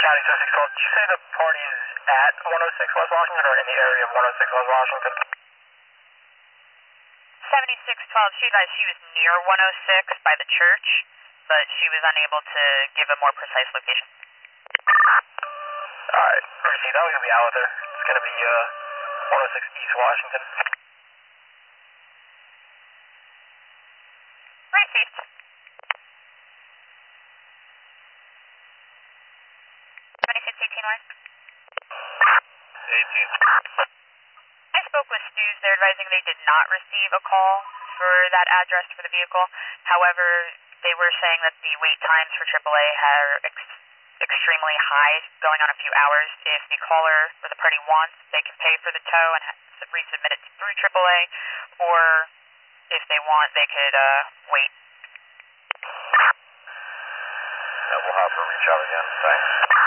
County 7612, did you say the party is at 106 West Washington or in the area of 106 West Washington? 7612, she advised she was near 106 by the church, but she was unable to give a more precise location. Alright, received. I'm going to be out with her. It's going to be 106 East Washington. Received. 2618 west. 18. I spoke with Stews. They're advising they did not receive a call for that address for the vehicle. However, they were saying that the wait times for AAA are extremely high, going on a few hours. If the caller or the party wants, they can pay for the tow and resubmit it through AAA, or if they want, they could wait. Yeah, we'll have her reach out again. Thanks.